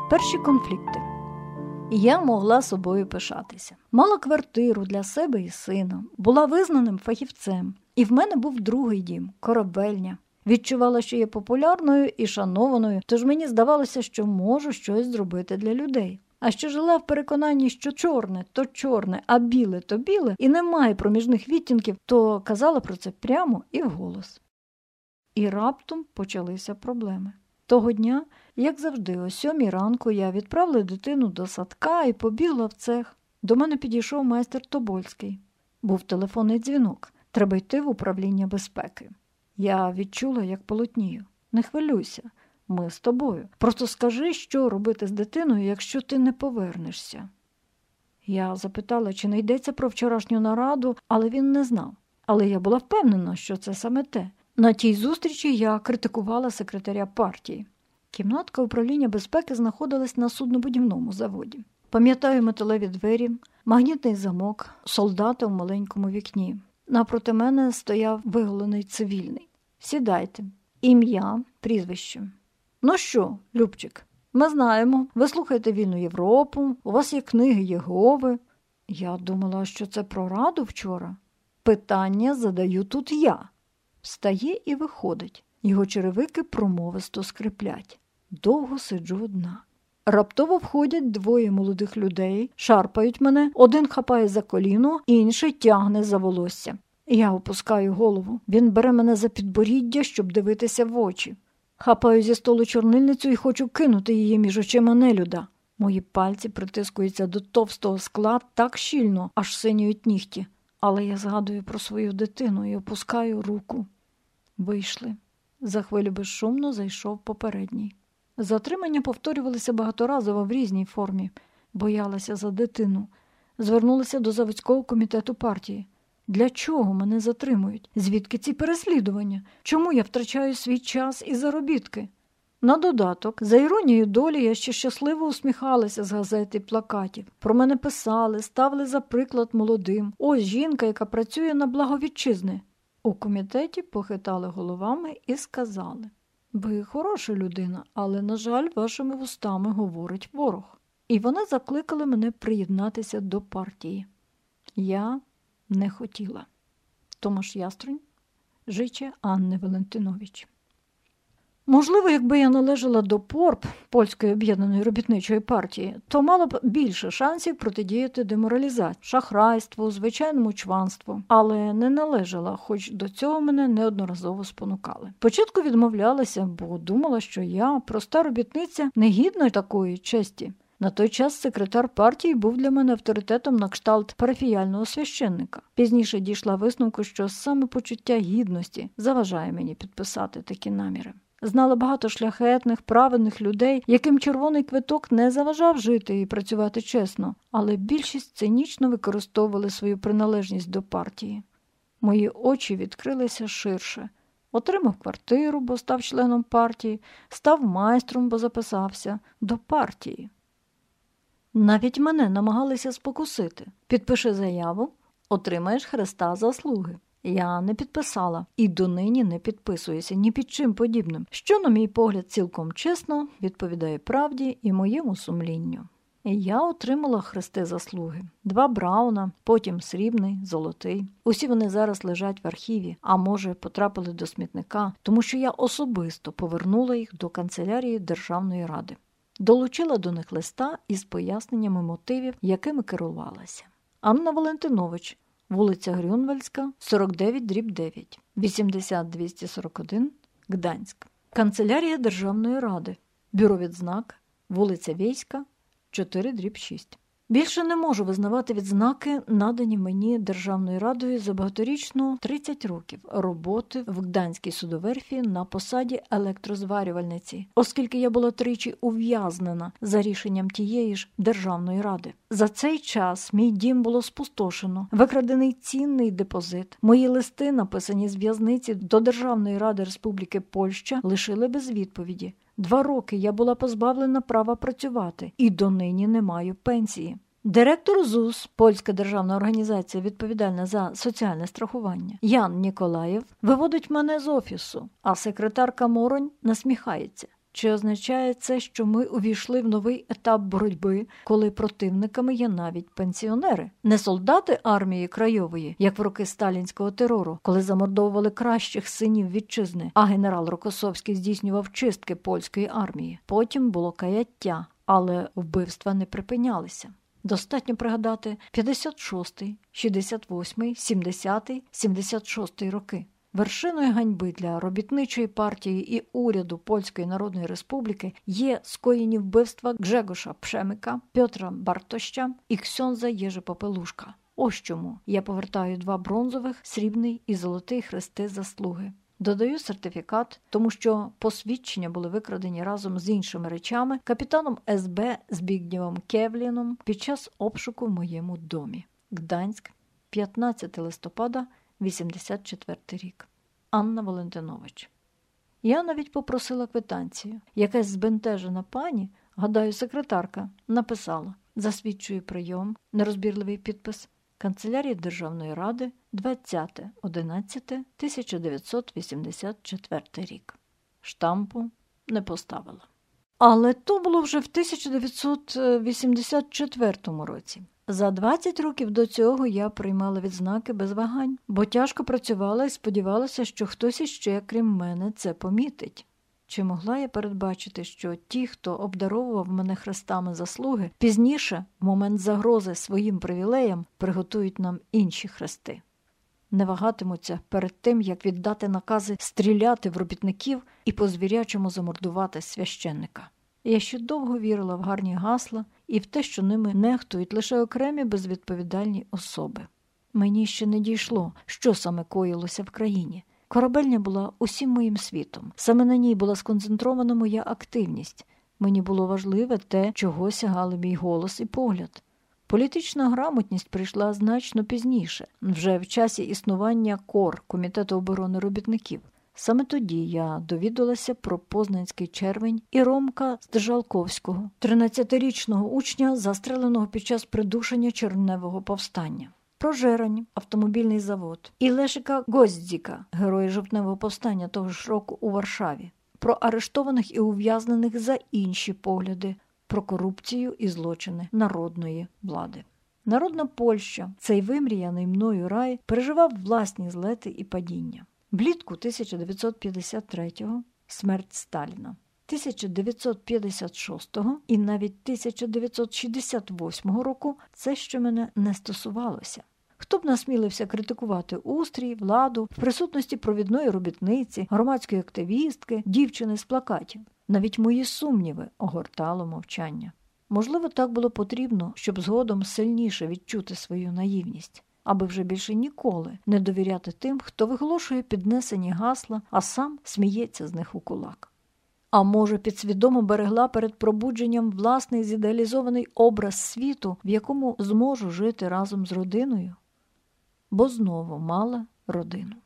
Перші конфлікти. Я могла собою пишатися. Мала квартиру для себе і сина, була визнаним фахівцем. І в мене був другий дім – корабельня. Відчувала, що є популярною і шанованою, тож мені здавалося, що можу щось зробити для людей. А що жила в переконанні, що чорне – то чорне, а біле – то біле, і немає проміжних відтінків, то казала про це прямо і вголос. І раптом почалися проблеми. Того дня, як завжди, о 7 ранку я відправила дитину до садка і побігла в цех. До мене підійшов майстер Тобольський. Був телефонний дзвінок. Треба йти в управління безпеки. Я відчула, як полотнію. Не хвилюйся, ми з тобою. Просто скажи, що робити з дитиною, якщо ти не повернешся. Я запитала, чи не йдеться про вчорашню нараду, але він не знав. Але я була впевнена, що це саме те. На тій зустрічі я критикувала секретаря партії. Кімнатка управління безпеки знаходилась на суднобудівному заводі. Пам'ятаю металеві двері, магнітний замок, солдата в маленькому вікні. Напроти мене стояв виголений цивільний. Сідайте. Ім'я, прізвище. Ну що, Любчик, ми знаємо, ви слухаєте Вільну Європу, у вас є книги Єгови. Я думала, що це про Раду вчора. Питання задаю тут я. Встає і виходить. Його черевики промовисто скриплять. Довго сиджу одна. Раптово входять двоє молодих людей, шарпають мене, один хапає за коліно, інший тягне за волосся. Я опускаю голову. Він бере мене за підборіддя, щоб дивитися в очі. Хапаю зі столу чорнильницю і хочу кинути її між очима нелюда. Мої пальці притискуються до товстого скла так щільно, аж синіють нігті. Але я згадую про свою дитину і опускаю руку. Вийшли. За хвилю безшумно зайшов попередній. Затримання повторювалися багаторазово в різній формі. Боялася за дитину. Звернулася до заводського комітету партії. Для чого мене затримують? Звідки ці переслідування? Чому я втрачаю свій час і заробітки? На додаток, за іронією долі, я ще щасливо усміхалася з газет і плакатів. Про мене писали, ставили за приклад молодим. Ось жінка, яка працює на благо вітчизни. У комітеті похитали головами і сказали: ви хороша людина, але, на жаль, вашими вустами говорить ворог. І вони закликали мене приєднатися до партії. Я не хотіла. Томаш Яструнь, жиче Анни Валентинович. Можливо, якби я належала до ПОРП, Польської об'єднаної робітничої партії, то мала б більше шансів протидіяти деморалізації, шахрайству, звичайному чванству. Але не належала, хоч до цього мене неодноразово спонукали. Спочатку відмовлялася, бо думала, що я, проста робітниця, не гідна такої честі. На той час секретар партії був для мене авторитетом на кшталт парафіяльного священника. Пізніше дійшла висновку, що саме почуття гідності заважає мені підписати такі наміри. Знала багато шляхетних, праведних людей, яким червоний квиток не заважав жити і працювати чесно, але більшість цинічно використовували свою приналежність до партії. Мої очі відкрилися ширше. Отримав квартиру, бо став членом партії, став майстром, бо записався до партії. Навіть мене намагалися спокусити. Підпиши заяву, отримаєш хреста заслуги. Я не підписала і донині не підписуюся ні під чим подібним, що, на мій погляд, цілком чесно відповідає правді і моєму сумлінню. І я отримала хрести заслуги. 2 Брауна, потім срібний, золотий. Усі вони зараз лежать в архіві, а може потрапили до смітника, тому що я особисто повернула їх до канцелярії Державної ради. Долучила до них листа із поясненнями мотивів, якими керувалася. Анна Валентинович, вулиця Грюнвальдська, 49/9, 80-241, Гданськ. Канцелярія Державної ради, бюро відзнак, вулиця Війська, 4/6. Більше не можу визнавати відзнаки, надані мені Державною радою за багаторічну 30 років роботи в Гданській судоверфі на посаді електрозварювальниці, оскільки я була тричі ув'язнена за рішенням тієї ж Державної ради. За цей час мій дім було спустошено, викрадений цінний депозит. Мої листи, написані з в'язниці до Державної ради Республіки Польща, лишили без відповіді. 2 роки я була позбавлена права працювати і донині не маю пенсії. Директор ЗУС, польська державна організація, відповідальна за соціальне страхування, Ян Ніколаєв, виводить мене з офісу, а секретарка Моронь насміхається. Чи означає це, що ми увійшли в новий етап боротьби, коли противниками є навіть пенсіонери? Не солдати армії Крайової, як в роки сталінського терору, коли замордовували кращих синів вітчизни, а генерал Рокосовський здійснював чистки польської армії. Потім було каяття, але вбивства не припинялися. Достатньо пригадати 56-й, 68-й, 70-й, 76-й роки. Вершиною ганьби для робітничої партії і уряду Польської Народної Республіки є скоєні вбивства Гжегоша Пшемика, Пьотра Бартоща і Ксьондза Єжи Попелушка. Ось чому я повертаю 2 бронзових, срібний і золотий хрести заслуги. Додаю сертифікат, тому що посвідчення були викрадені разом з іншими речами капітаном СБ Збігнєвом Кевліном під час обшуку в моєму домі. Гданськ, 15 листопада, 84 рік. Анна Валентинович. Я навіть попросила квитанцію. Якась збентежена пані, гадаю, секретарка, написала: засвідчую прийом, нерозбірливий підпис, Канцелярія Державної Ради, 20.11.1984 рік. Штампу не поставила. Але то було вже в 1984 році. За 20 років до цього я приймала відзнаки без вагань, бо тяжко працювала і сподівалася, що хтось іще, крім мене, це помітить. Чи могла я передбачити, що ті, хто обдаровував мене хрестами заслуги, пізніше, в момент загрози своїм привілеям, приготують нам інші хрести? Не вагатимуться перед тим, як віддати накази стріляти в робітників і по-звірячому замордувати священника. Я ще довго вірила в гарні гасла і в те, що ними нехтують лише окремі безвідповідальні особи. Мені ще не дійшло, що саме коїлося в країні. Корабельня була усім моїм світом. Саме на ній була сконцентрована моя активність. Мені було важливе те, чого сягали мій голос і погляд. Політична грамотність прийшла значно пізніше, вже в часі існування КОР, Комітету оборони робітників. Саме тоді я довідалася про Познанський червень і Ромка Стежалковського, 13-річного учня, застреленого під час придушення червневого повстання. Про Жерань, автомобільний завод, і Лешика Гостзіка, герої жовтневого повстання того ж року у Варшаві. Про арештованих і ув'язнених за інші погляди, про корупцію і злочини народної влади. Народна Польща, цей вимріяний мною рай, переживав власні злети і падіння. Влітку 1953-го – смерть Сталіна. 1956-го і навіть 1968 року це ще мене не стосувалося. Хто б насмілився критикувати устрій, владу в присутності провідної робітниці, громадської активістки, дівчини з плакатів? Навіть мої сумніви огортало мовчання. Можливо, так було потрібно, щоб згодом сильніше відчути свою наївність, аби вже більше ніколи не довіряти тим, хто виголошує піднесені гасла, а сам сміється з них у кулак. А може, підсвідомо берегла перед пробудженням власний зідеалізований образ світу, в якому зможу жити разом з родиною? Бо знову мала родину.